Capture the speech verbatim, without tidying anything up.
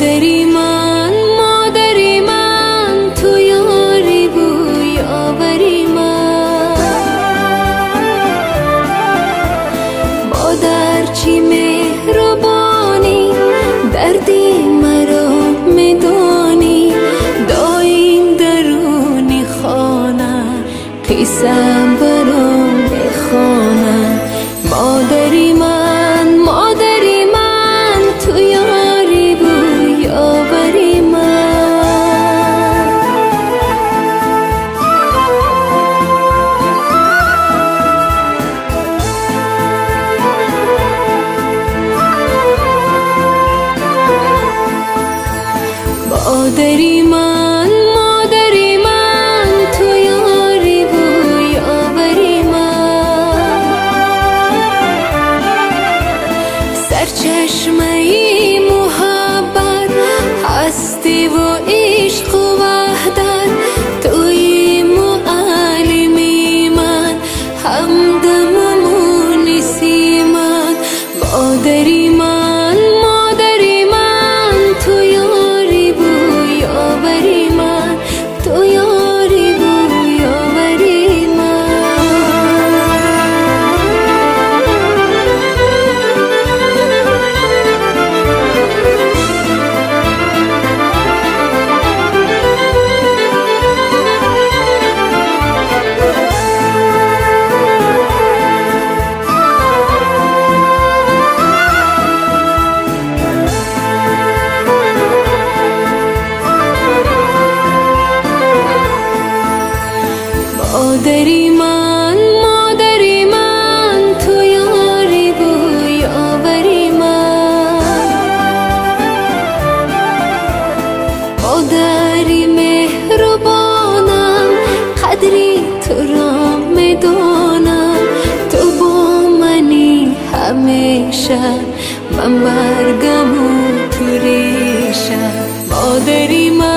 مادری من مادری من تو یاری بوی آوری من مادرچی مهربانی دردی مرا میدانی داین درونی خانه قیسم برام بخوانه مادری من مادری من تو یاری بوی آوری من مادری من مادری من تو یاری بوی آوری من سرچشمه محبت هستی و عشق و وحدت توی معلمی من همدم و مونسی من مادری من مادری من تو یاری بوی آوری من تو یاری بوی آوری مادری من مادری من تو یاری بوی آوری من مادری مهربانم قدری تو را میدانم تو با منی همیشه من برگم و تو ریشه مادری من